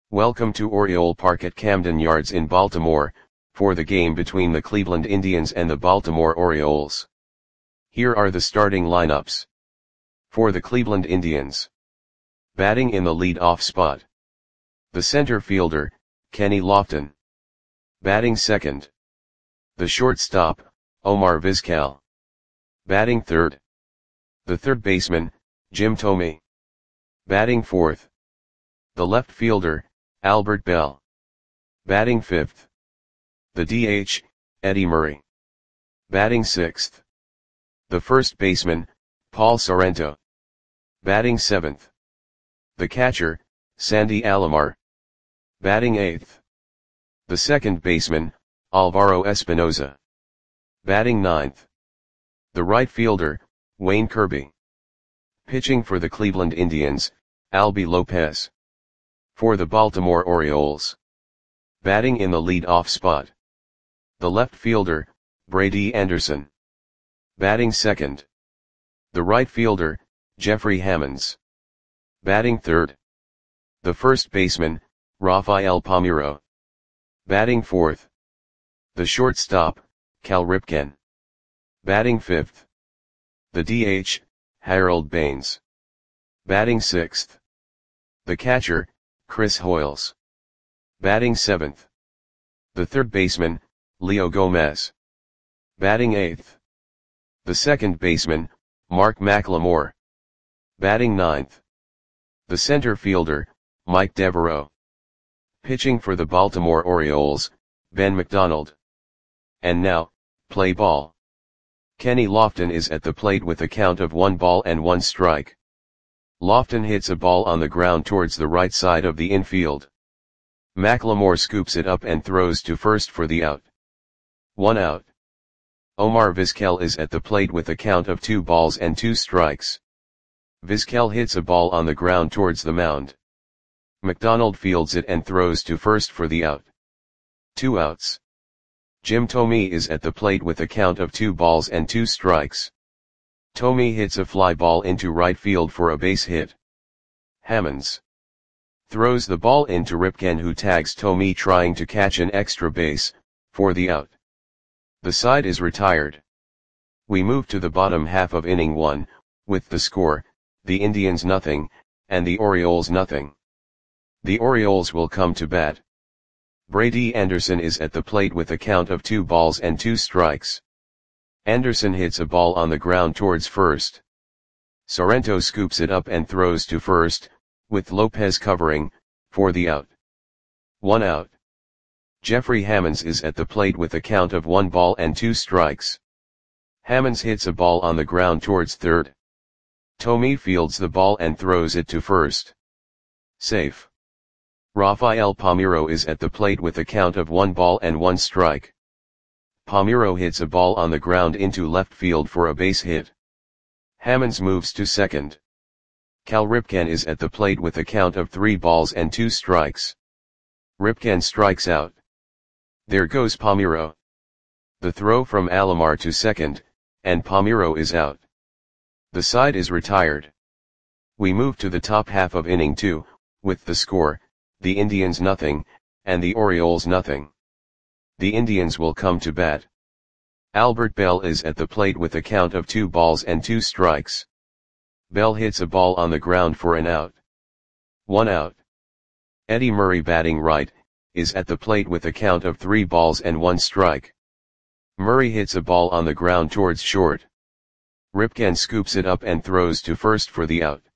Welcome to Oriole Park at Camden Yards in Baltimore, for the game between the Cleveland Indians and the Baltimore Orioles. Here are the starting lineups. For the Cleveland Indians. Batting in the lead-off spot. The center fielder, Kenny Lofton. Batting second. The shortstop, Omar Vizquel. Batting third. The third baseman, Jim Thome. Batting fourth. The left fielder, Albert Belle. Batting fifth. The DH, Eddie Murray. Batting sixth. The first baseman, Paul Sorrento. Batting seventh. The catcher, Sandy Alomar. Batting eighth. The second baseman, Alvaro Espinoza. Batting ninth. The right fielder, Wayne Kirby. Pitching for the Cleveland Indians, Albie Lopez. For the Baltimore Orioles. Batting in the lead-off spot. The left fielder, Brady Anderson. Batting second. The right fielder, Jeffrey Hammonds. Batting third. The first baseman, Rafael Palmeiro. Batting fourth. The shortstop, Cal Ripken. Batting fifth. The DH, Harold Baines. Batting sixth. The catcher, Chris Hoiles. Batting seventh. The third baseman, Leo Gomez. Batting eighth. The second baseman, Mark McLemore. Batting ninth. The center fielder, Mike Devereaux. Pitching for the Baltimore Orioles, Ben McDonald. And now, play ball. Kenny Lofton is at the plate with a count of 1-1 strike. Lofton hits a ball on the ground towards the right side of the infield. McLemore scoops it up and throws to first for the out. 1 out. Omar Vizquel is at the plate with a count of 2-2 strikes. Vizquel hits a ball on the ground towards the mound. McDonald fields it and throws to first for the out. 2 outs. Jim Thome is at the plate with a count of 2-2 strikes. Thome hits a fly ball into right field for a base hit. Hammonds throws the ball into Ripken, who tags Thome trying to catch an extra base, for the out. The side is retired. We move to the bottom half of inning 1, with the score, the Indians 0, and the Orioles 0. The Orioles will come to bat. Brady Anderson is at the plate with a count of 2-2 strikes. Anderson hits a ball on the ground towards first. Sorrento scoops it up and throws to first, with Lopez covering, for the out. 1 out. Jeffrey Hammonds is at the plate with a count of 1-2 strikes. Hammonds hits a ball on the ground towards third. Thome fields the ball and throws it to first. Safe. Rafael Palmeiro is at the plate with a count of 1-1 strike. Palmeiro hits a ball on the ground into left field for a base hit. Hammonds moves to second. Cal Ripken is at the plate with a count of 3-2 strikes. Ripken strikes out. There goes Palmeiro. The throw from Alomar to second, and Palmeiro is out. The side is retired. We move to the top half of inning 2, with the score, the Indians 0, and the Orioles 0. The Indians will come to bat. Albert Belle is at the plate with a count of 2-2 strikes. Belle hits a ball on the ground for an out. 1 out. Eddie Murray, batting right, is at the plate with a count of 3-1 strike. Murray hits a ball on the ground towards short. Ripken scoops it up and throws to first for the out.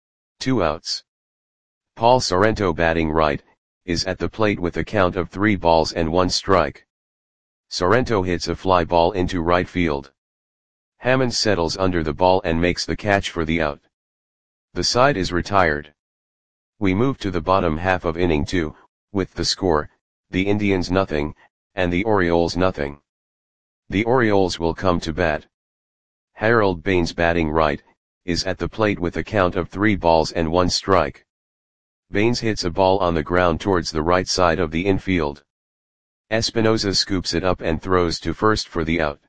2 outs. Paul Sorrento, batting right, is at the plate with a count of 3-1 strike. Sorrento hits a fly ball into right field. Hammonds settles under the ball and makes the catch for the out. The side is retired. We move to the bottom half of inning 2, with the score, the Indians 0, and the Orioles 0. The Orioles will come to bat. Harold Baines, batting right, is at the plate with a count of 3-1 strike. Baines hits a ball on the ground towards the right side of the infield. Espinoza scoops it up and throws to first for the out.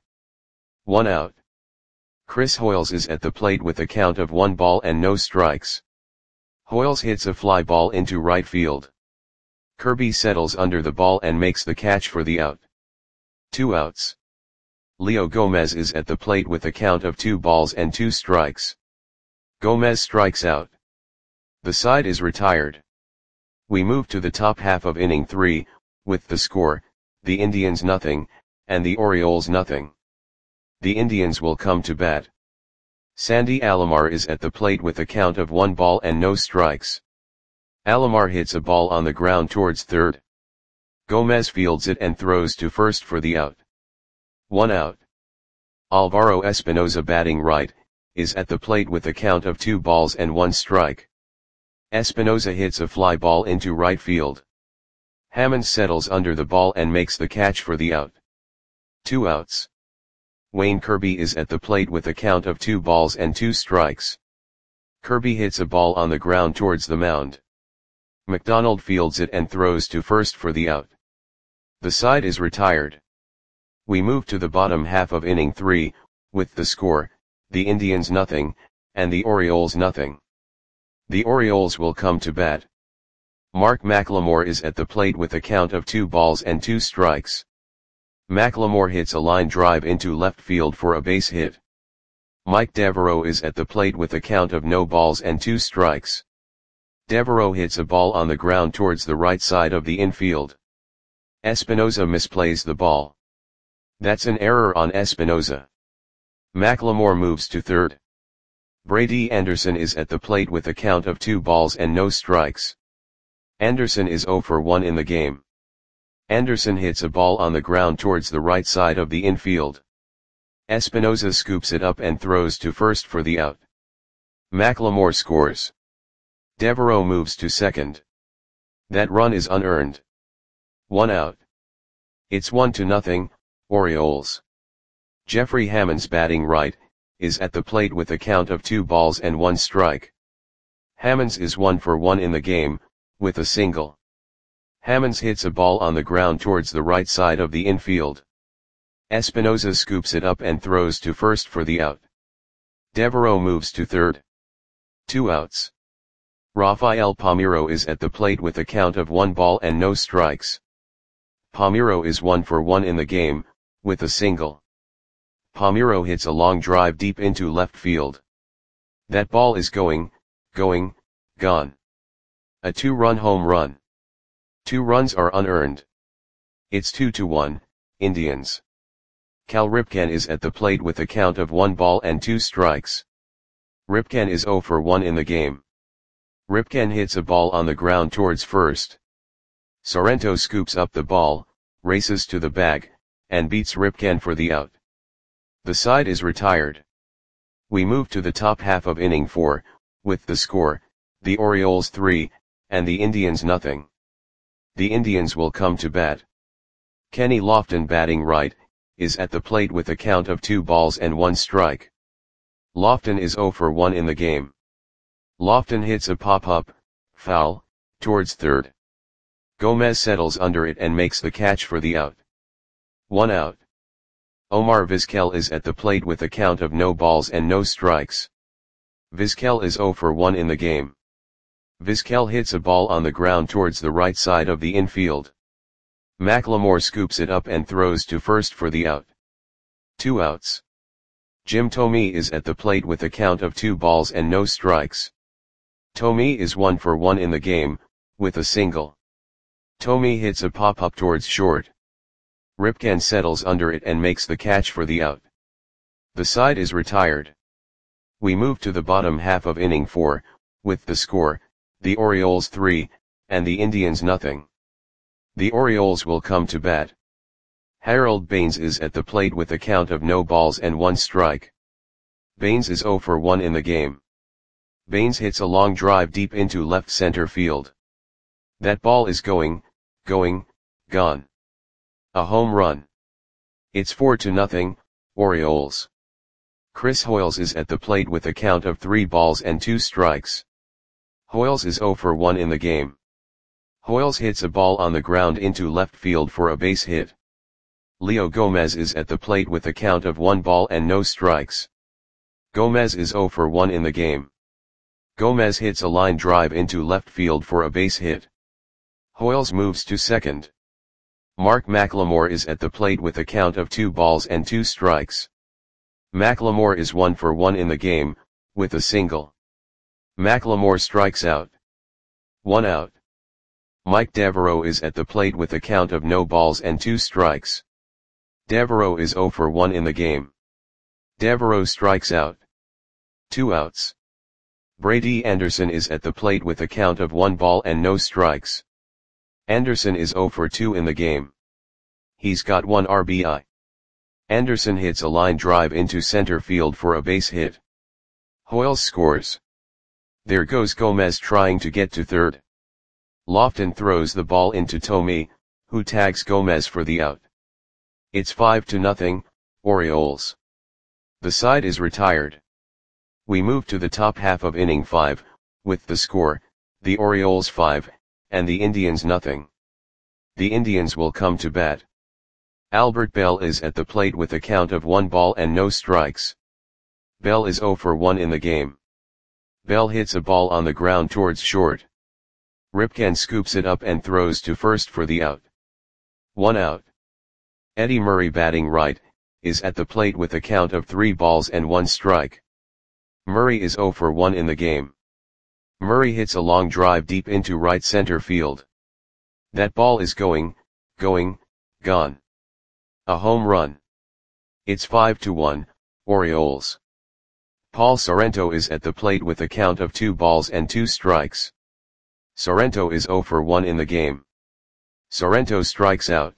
1 out. Chris Hoiles is at the plate with a count of 1 ball and no strikes. Hoiles hits a fly ball into right field. Kirby settles under the ball and makes the catch for the out. 2 outs. Leo Gomez is at the plate with a count of 2 balls and 2 strikes. Gomez strikes out. The side is retired. We move to the top half of inning 3, with the score, the Indians nothing, and the Orioles nothing. The Indians will come to bat. Sandy Alomar is at the plate with a count of 1 ball and no strikes. Alomar hits a ball on the ground towards third. Gomez fields it and throws to first for the out. 1 out. Alvaro Espinoza, batting right, is at the plate with a count of 2 balls and 1 strike. Espinoza hits a fly ball into right field. Hammond settles under the ball and makes the catch for the out. 2 outs. Wayne Kirby is at the plate with a count of 2 balls and 2 strikes. Kirby hits a ball on the ground towards the mound. McDonald fields it and throws to first for the out. The side is retired. We move to the bottom half of inning 3, with the score, the Indians nothing, and the Orioles nothing. The Orioles will come to bat. Mark McLemore is at the plate with a count of 2 balls and 2 strikes. McLemore hits a line drive into left field for a base hit. Mike Devereaux is at the plate with a count of no balls and 2 strikes. Devereaux hits a ball on the ground towards the right side of the infield. Espinoza misplays the ball. That's an error on Espinoza. McLemore moves to third. Brady Anderson is at the plate with a count of 2 balls and no strikes. Anderson is 0 for 1 in the game. Anderson hits a ball on the ground towards the right side of the infield. Espinoza scoops it up and throws to first for the out. McLemore scores. Devereaux moves to second. That run is unearned. 1 out. It's 1-0, Orioles. Jeffrey Hammonds, batting right, is at the plate with a count of 2 balls and 1 strike. Hammonds is 1 for 1 in the game, with a single. Hammonds hits a ball on the ground towards the right side of the infield. Espinoza scoops it up and throws to first for the out. Devereaux moves to third. 2 outs. Rafael Palmeiro is at the plate with a count of 1 ball and no strikes. Palmeiro is 1 for 1 in the game, with a single. Palmeiro hits a long drive deep into left field. That ball is gone. A 2-run home run. 2 runs are unearned. It's 2-1, Indians. Cal Ripken is at the plate with a count of 1 ball and 2 strikes. Ripken is 0 for 1 in the game. Ripken hits a ball on the ground towards first. Sorrento scoops up the ball, races to the bag, and beats Ripken for the out. The side is retired. We move to the top half of inning 4, with the score, the Orioles 3, and the Indians nothing. The Indians will come to bat. Kenny Lofton, batting right, is at the plate with a count of 2 balls and 1 strike. Lofton is 0 for 1 in the game. Lofton hits a pop-up, foul, towards third. Gomez settles under it and makes the catch for the out. 1 out. Omar Vizquel is at the plate with a count of no balls and no strikes. Vizquel is 0 for 1 in the game. Vizquel hits a ball on the ground towards the right side of the infield. McLemore scoops it up and throws to first for the out. 2 outs. Jim Thome is at the plate with a count of 2 balls and no strikes. Thome is 1 for 1 in the game, with a single. Thome hits a pop-up towards short. Ripken settles under it and makes the catch for the out. The side is retired. We move to the bottom half of inning 4, with the score, the Orioles 3, and the Indians nothing. The Orioles will come to bat. Harold Baines is at the plate with a count of no balls and 1 strike. Baines is 0 for 1 in the game. Baines hits a long drive deep into left center field. That ball is gone. A home run. It's 4-0, Orioles. Chris Hoiles is at the plate with a count of 3 balls and 2 strikes. Hoiles is 0 for 1 in the game. Hoiles hits a ball on the ground into left field for a base hit. Leo Gomez is at the plate with a count of 1 ball and no strikes. Gomez is 0 for 1 in the game. Gomez hits a line drive into left field for a base hit. Hoyles moves to second. Mark McLemore is at the plate with a count of 2 balls and 2 strikes. McLemore is 1 for 1 in the game, with a single. McLemore strikes out. 1 out. Mike Devereaux is at the plate with a count of no balls and 2 strikes. Devereaux is 0 for 1 in the game. Devereaux strikes out. 2 outs. Brady Anderson is at the plate with a count of 1 ball and no strikes. Anderson is 0 for 2 in the game. He's got 1 RBI. Anderson hits a line drive into center field for a base hit. Hoyles scores. There goes Gomez trying to get to third. Lofton throws the ball into Tomei, who tags Gomez for the out. It's 5-0, Orioles. The side is retired. We move to the top half of inning 5, with the score, the Orioles 5, and the Indians nothing. The Indians will come to bat. Albert Bell is at the plate with a count of 1 ball and no strikes. Bell is 0 for 1 in the game. Bell hits a ball on the ground towards short. Ripken scoops it up and throws to first for the out. 1 out. Eddie Murray, batting right, is at the plate with a count of 3 balls and 1 strike. Murray is 0 for 1 in the game. Murray hits a long drive deep into right center field. That ball is going, gone. A home run. It's 5-1, Orioles. Paul Sorrento is at the plate with a count of 2 balls and 2 strikes. Sorrento is 0 for 1 in the game. Sorrento strikes out.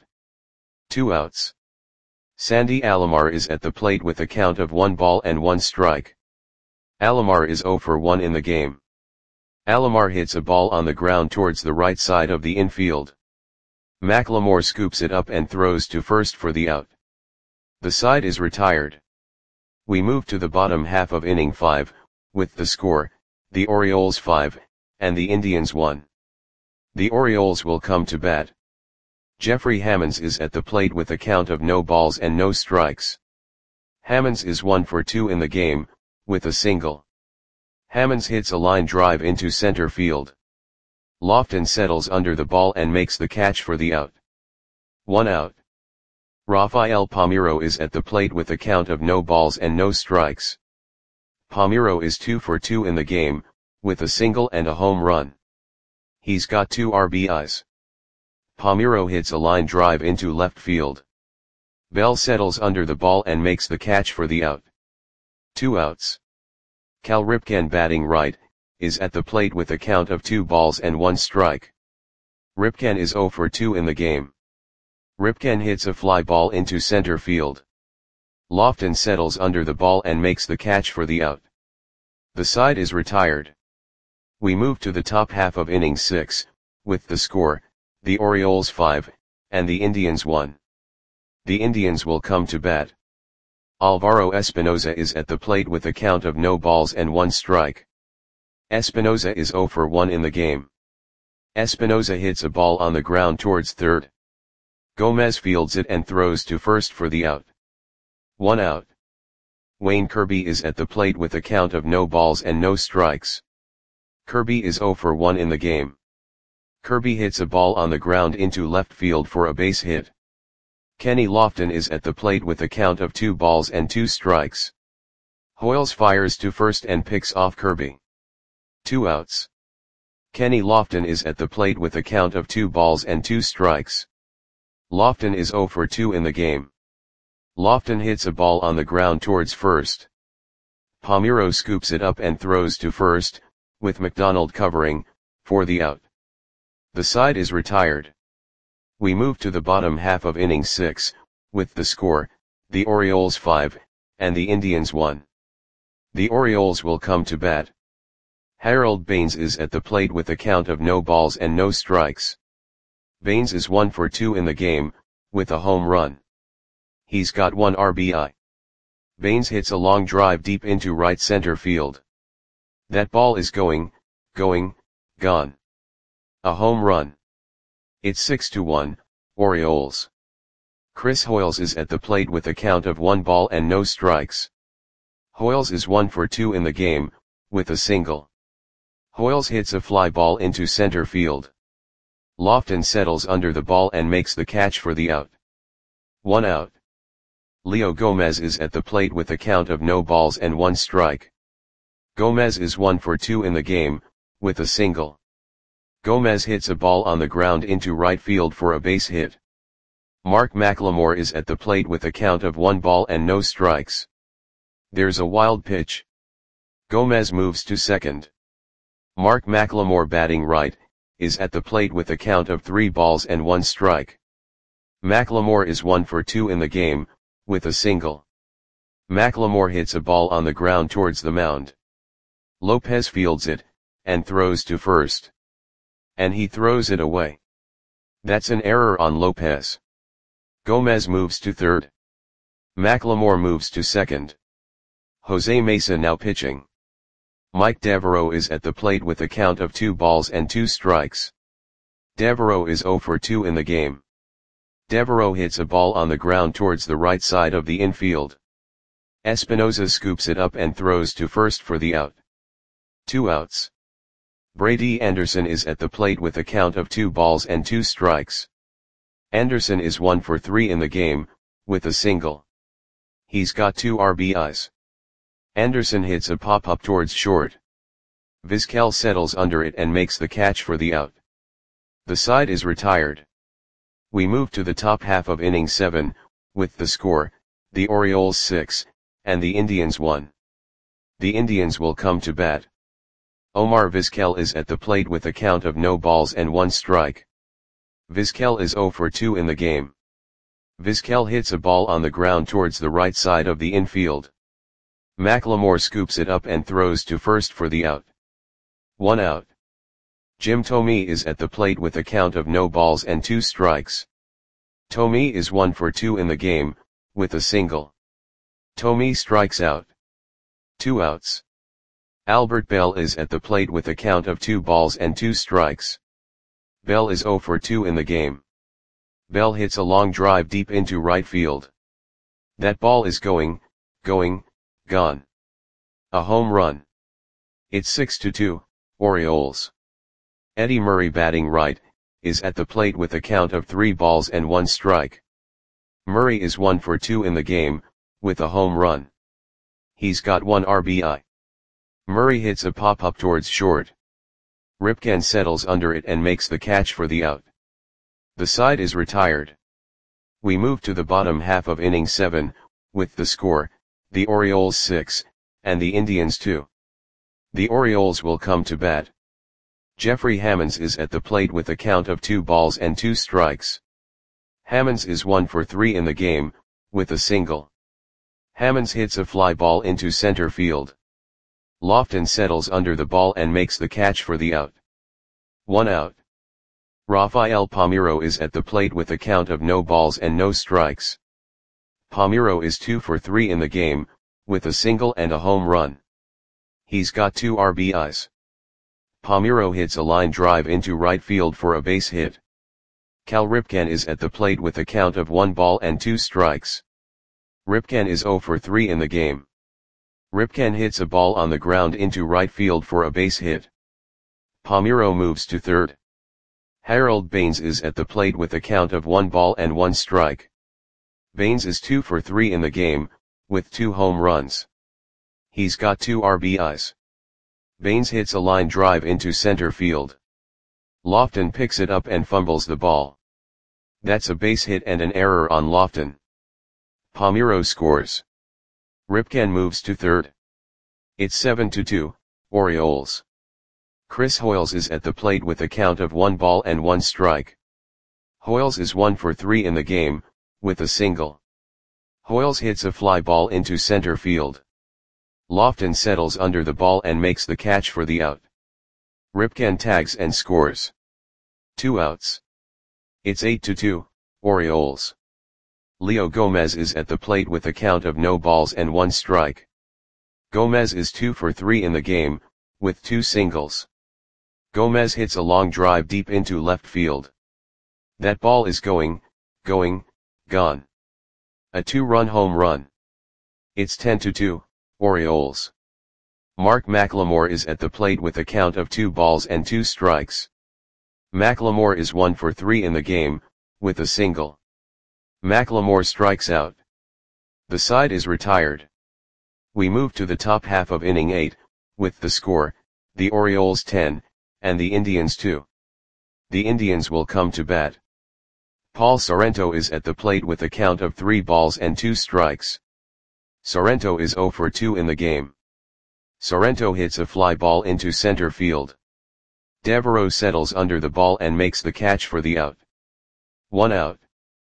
2 outs. Sandy Alomar is at the plate with a count of 1 ball and 1 strike. Alomar is 0 for 1 in the game. Alomar hits a ball on the ground towards the right side of the infield. McLemore scoops it up and throws to first for the out. The side is retired. We move to the bottom half of inning 5, with the score, the Orioles 5, and the Indians 1. The Orioles will come to bat. Jeffrey Hammonds is at the plate with a count of no balls and no strikes. Hammonds is 1 for 2 in the game, with a single. Hammonds hits a line drive into center field. Lofton settles under the ball and makes the catch for the out. 1 out. Rafael Palmeiro is at the plate with a count of no balls and no strikes. Palmeiro is 2 for 2 in the game, with a single and a home run. He's got 2 RBIs. Palmeiro hits a line drive into left field. Bell settles under the ball and makes the catch for the out. 2 outs. Cal Ripken, batting right, is at the plate with a count of 2 balls and 1 strike. Ripken is 0 for 2 in the game. Ripken hits a fly ball into center field. Lofton settles under the ball and makes the catch for the out. The side is retired. We move to the top half of inning 6, with the score, the Orioles 5, and the Indians 1. The Indians will come to bat. Alvaro Espinoza is at the plate with a count of no balls and 1 strike. Espinoza is 0 for 1 in the game. Espinoza hits a ball on the ground towards third. Gomez fields it and throws to first for the out. 1 out. Wayne Kirby is at the plate with a count of no balls and no strikes. Kirby is 0 for 1 in the game. Kirby hits a ball on the ground into left field for a base hit. Kenny Lofton is at the plate with a count of 2 balls and 2 strikes. Hoyles fires to first and picks off Kirby. 2 outs. Kenny Lofton is at the plate with a count of 2 balls and 2 strikes. Lofton is 0 for 2 in the game. Lofton hits a ball on the ground towards first. Palmeiro scoops it up and throws to first, with McDonald covering, for the out. The side is retired. We move to the bottom half of inning 6, with the score, the Orioles 5, and the Indians 1. The Orioles will come to bat. Harold Baines is at the plate with a count of no balls and no strikes. Baines is 1 for 2 in the game, with a home run. He's got 1 RBI. Baines hits a long drive deep into right center field. That ball is going, gone. A home run. It's 6-1, Orioles. Chris Hoyles is at the plate with a count of 1 ball and no strikes. Hoyles is 1 for 2 in the game, with a single. Hoyles hits a fly ball into center field. Lofton settles under the ball and makes the catch for the out. 1 out. Leo Gomez is at the plate with a count of no balls and 1 strike. Gomez is 1 for 2 in the game, with a single. Gomez hits a ball on the ground into right field for a base hit. Mark McLemore is at the plate with a count of 1 ball and no strikes. There's a wild pitch. Gomez moves to second. Mark McLemore, batting right, is at the plate with a count of 3 balls and 1 strike. McLemore is 1 for 2 in the game, with a single. McLemore hits a ball on the ground towards the mound. Lopez fields it, and throws to first. And he throws it away. That's an error on Lopez. Gomez moves to third. McLemore moves to second. Jose Mesa now pitching. Mike Devereaux is at the plate with a count of 2 balls and 2 strikes. Devereaux is 0 for 2 in the game. Devereaux hits a ball on the ground towards the right side of the infield. Espinosa scoops it up and throws to first for the out. 2 outs. Brady Anderson is at the plate with a count of 2 balls and 2 strikes. Anderson is 1 for 3 in the game, with a single. He's got 2 RBIs. Anderson hits a pop-up towards short. Vizquel settles under it and makes the catch for the out. The side is retired. We move to the top half of inning 7, with the score, the Orioles 6, and the Indians 1. The Indians will come to bat. Omar Vizquel is at the plate with a count of no balls and 1 strike. Vizquel is 0 for 2 in the game. Vizquel hits a ball on the ground towards the right side of the infield. McLemore scoops it up and throws to first for the out. 1 out. Jim Thome is at the plate with a count of no balls and 2 strikes. Thome is 1 for 2 in the game, with a single. Thome strikes out. 2 outs. Albert Bell is at the plate with a count of 2 balls and 2 strikes. Bell is 0 for 2 in the game. Bell hits a long drive deep into right field. That ball is going, gone. A home run. It's 6-2, Orioles. Eddie Murray, batting right, is at the plate with a count of 3 balls and 1 strike. Murray is 1 for 2 in the game, with a home run. He's got 1 RBI. Murray hits a pop-up towards short. Ripken settles under it and makes the catch for the out. The side is retired. We move to the bottom half of inning 7, with the score, the Orioles 6, and the Indians 2. The Orioles will come to bat. Jeffrey Hammonds is at the plate with a count of 2 balls and 2 strikes. Hammonds is 1 for 3 in the game, with a single. Hammonds hits a fly ball into center field. Lofton settles under the ball and makes the catch for the out. 1 out. Rafael Palmeiro is at the plate with a count of no balls and no strikes. Palmeiro is 2 for 3 in the game, with a single and a home run. He's got 2 RBIs. Palmeiro hits a line drive into right field for a base hit. Cal Ripken is at the plate with a count of 1 ball and 2 strikes. Ripken is 0 for 3 in the game. Ripken hits a ball on the ground into right field for a base hit. Palmeiro moves to third. Harold Baines is at the plate with a count of 1 ball and 1 strike. Baines is 2 for 3 in the game, with 2 home runs. He's got 2 RBIs. Baines hits a line drive into center field. Lofton picks it up and fumbles the ball. That's a base hit and an error on Lofton. Palmeiro scores. Ripken moves to third. It's 7-2, Orioles. Chris Hoiles is at the plate with a count of 1 ball and 1 strike. Hoiles is 1 for 3 in the game, with a single. Hoiles hits a fly ball into center field. Lofton settles under the ball and makes the catch for the out. Ripken tags and scores. 2 outs. It's 8-2, Orioles. Leo Gomez is at the plate with a count of no balls and 1 strike. Gomez is 2 for 3 in the game, with 2 singles. Gomez hits a long drive deep into left field. That ball is going, gone. A 2-run home run. It's 10-2, Orioles. Mark McLemore is at the plate with a count of 2 balls and 2 strikes. Macklemore is 1 for 3 in the game, with a single. Macklemore strikes out. The side is retired. We move to the top half of inning 8, with the score, the Orioles 10, and the Indians 2. The Indians will come to bat. Paul Sorrento is at the plate with a count of 3 balls and 2 strikes. Sorrento is 0 for 2 in the game. Sorrento hits a fly ball into center field. Devereaux settles under the ball and makes the catch for the out. 1 out.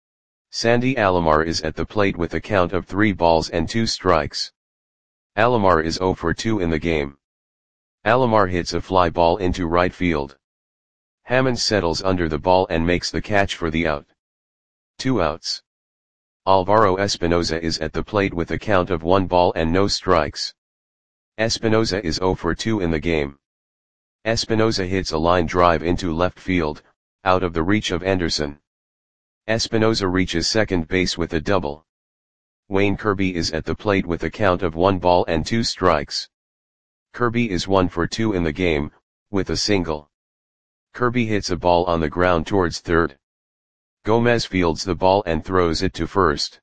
Sandy Alomar is at the plate with a count of 3 balls and 2 strikes. Alomar is 0 for 2 in the game. Alomar hits a fly ball into right field. Hammonds settles under the ball and makes the catch for the out. 2 outs. Alvaro Espinoza is at the plate with a count of 1 ball and no strikes. Espinoza is 0 for 2 in the game. Espinoza hits a line drive into left field, out of the reach of Anderson. Espinoza reaches second base with a double. Wayne Kirby is at the plate with a count of 1 ball and 2 strikes. Kirby is 1 for 2 in the game, with a single. Kirby hits a ball on the ground towards third. Gomez fields the ball and throws it to first.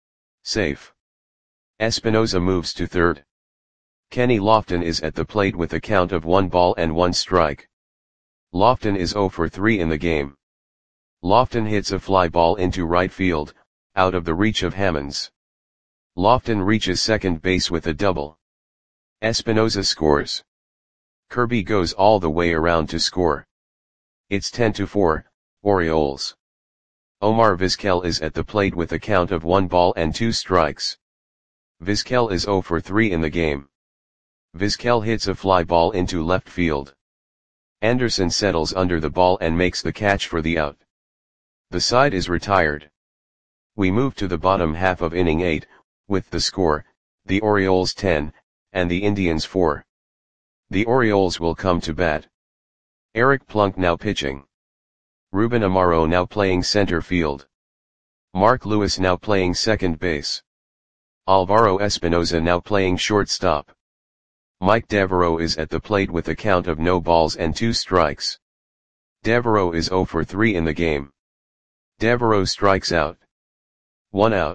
Safe. Espinoza moves to third. Kenny Lofton is at the plate with a count of 1 ball and 1 strike. Lofton is 0 for 3 in the game. Lofton hits a fly ball into right field, out of the reach of Hammonds. Lofton reaches second base with a double. Espinoza scores. Kirby goes all the way around to score. It's 10-4, Orioles. Omar Vizquel is at the plate with a count of 1 ball and 2 strikes. Vizquel is 0 for 3 in the game. Vizquel hits a fly ball into left field. Anderson settles under the ball and makes the catch for the out. The side is retired. We move to the bottom half of inning 8, with the score, the Orioles 10, and the Indians 4. The Orioles will come to bat. Eric Plunk now pitching. Ruben Amaro now playing center field. Mark Lewis now playing second base. Alvaro Espinoza now playing shortstop. Mike Devereaux is at the plate with a count of no balls and 2 strikes. Devereaux is 0 for 3 in the game. Devereaux strikes out. 1 out.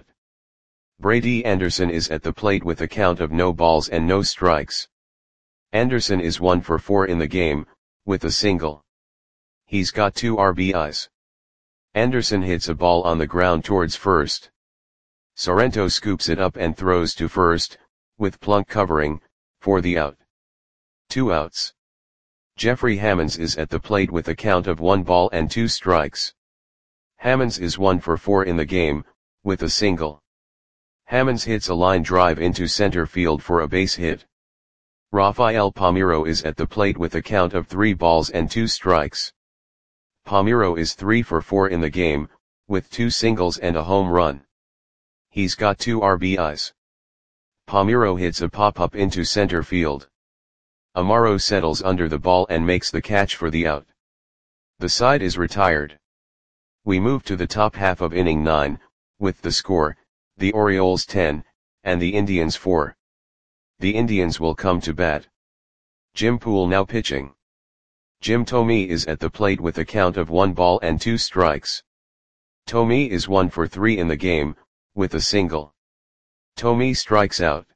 Brady Anderson is at the plate with a count of no balls and no strikes. Anderson is 1 for 4 in the game, with a single. He's got 2 RBIs. Anderson hits a ball on the ground towards first. Sorrento scoops it up and throws to first, with Plunk covering, for the out. 2 outs. Jeffrey Hammonds is at the plate with a count of 1 ball and 2 strikes. Hammonds is 1 for 4 in the game, with a single. Hammonds hits a line drive into center field for a base hit. Rafael Palmeiro is at the plate with a count of 3 balls and 2 strikes. Palmeiro is 3 for 4 in the game, with 2 singles and a home run. He's got 2 RBIs. Palmeiro hits a pop-up into center field. Amaro settles under the ball and makes the catch for the out. The side is retired. We move to the top half of inning 9, with the score, the Orioles 10, and the Indians 4. The Indians will come to bat. Jim Poole now pitching. Jim Thome is at the plate with a count of 1 ball and 2 strikes. Thome is 1 for 3 in the game, with a single. Thome strikes out.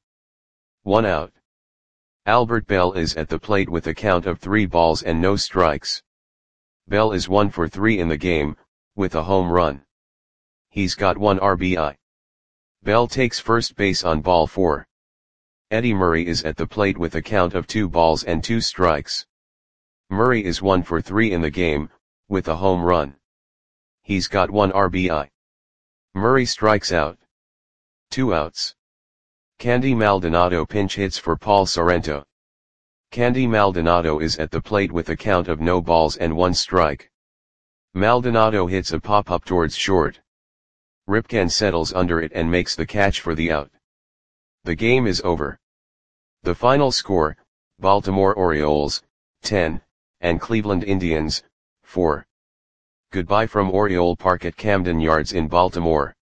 1 out. Albert Bell is at the plate with a count of 3 balls and no strikes. Bell is 1 for 3 in the game, with a home run. He's got 1 RBI. Bell takes first base on ball 4. Eddie Murray is at the plate with a count of 2 balls and 2 strikes. Murray is 1 for 3 in the game, with a home run. He's got 1 RBI. Murray strikes out. 2 outs. Candy Maldonado pinch hits for Paul Sorrento. Candy Maldonado is at the plate with a count of no balls and 1 strike. Maldonado hits a pop-up towards short. Ripken settles under it and makes the catch for the out. The game is over. The final score, Baltimore Orioles, 10, and Cleveland Indians, 4. Goodbye from Oriole Park at Camden Yards in Baltimore.